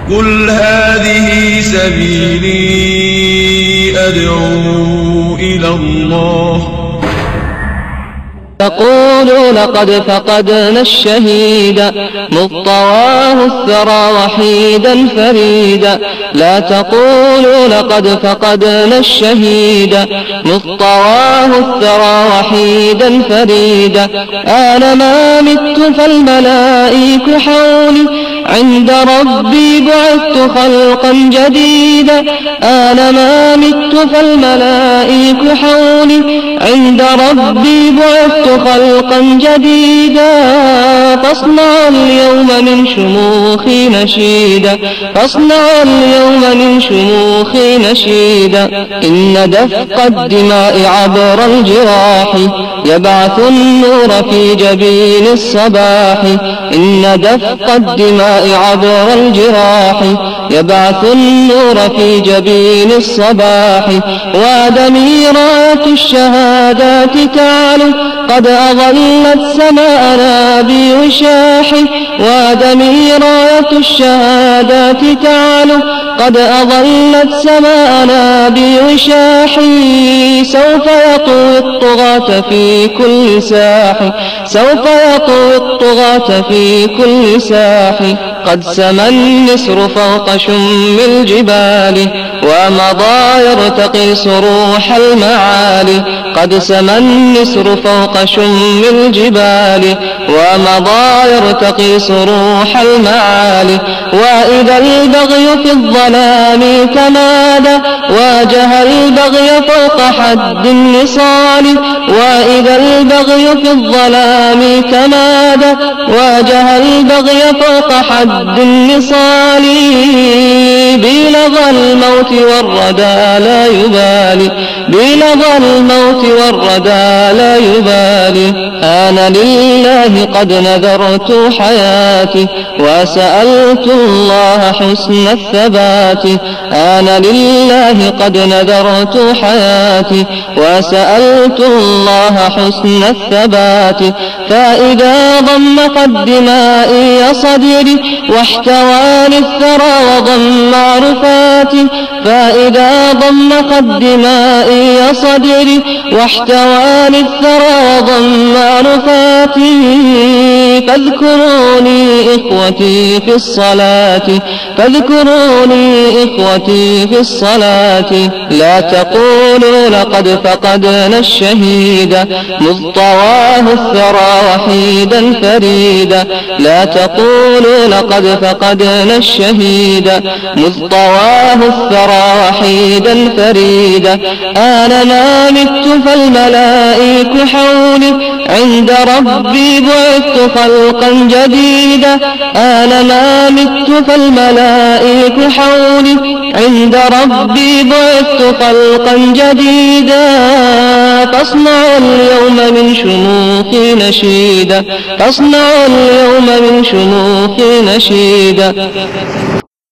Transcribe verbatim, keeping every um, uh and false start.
قل هذه سبيلي أدعو إلى الله. تقولوا لقد فقدنا الشهيد مضطواه الثرى وحيدا فريدا. لا تقولوا لقد فقدنا الشهيد مضطواه الثرى وحيدا فريدا. أنا ما مت فالملائك حولي عند ربي بعثت خلقا جديدا. أنا ما مت فالملائك حولي عند ربي بعثت خلقا جديدا. فاصنع اليوم من شموخي نشيدا. فاصنع اليوم من شموخي نشيدا. إن دفق الدماء عبر الجراح يبعث النور في جبين الصباح. إن دفق الدماء عبر الجراح يبعث النور في جبين الصباح. ودمي راية الشهادات تعلو قد أظلت سماءنا بوشاح. ودمي راية الشهادات تعلو قد أظلت سماءنا بوشاح. سوف يطوي الطغاة في كل ساح. سوف يطوي الطغاة في كل ساح. قد سمى النسر فوق شم الجبال ومضى يرتقي صروح المعالي. قد سمى النسر فوق شم الجبال ومضى يرتقي صروح المعالي. وإذا البغي في الظلام تمادى واجه البغي فوق حد النصال. وإذا البغي في الظلام تمادى واجه البغي فوق حد النصال. بلظى الموت والردى لا يبالي. بلظى الموت والردى لا يبالي. أنا لله قد نذرت حياتي وسألت الله حسن الثبات. أنا لله قد نذرت حياتي وسألت الله حسن الثبات. فإذا ضمق الدماء صدري واحتواني الثرى وضم عرفاتي. فإذا ضمق الدماء صدري واحتواني الثرى وضم عرفاتي. فاذكروني إخوتي في الصلاة. فاذكروني إخوتي في الصلاة. لا تقولوا لقد فقدنا الشهيد مضطواه الثرى وحيدا فريدا. لا تقولوا لقد فقدنا الشهيد مضطواه الثرى وحيدا فريدا. أنا ما مت فالملائك حولي عند ربي بعثت خلقا جديدا. أنا ما مت فالملائك حولي عند ربي بعثت خلقا جديدا. فاصنع اليوم من شموخي نشيدا. فاصنع اليوم من شموخي نشيدا.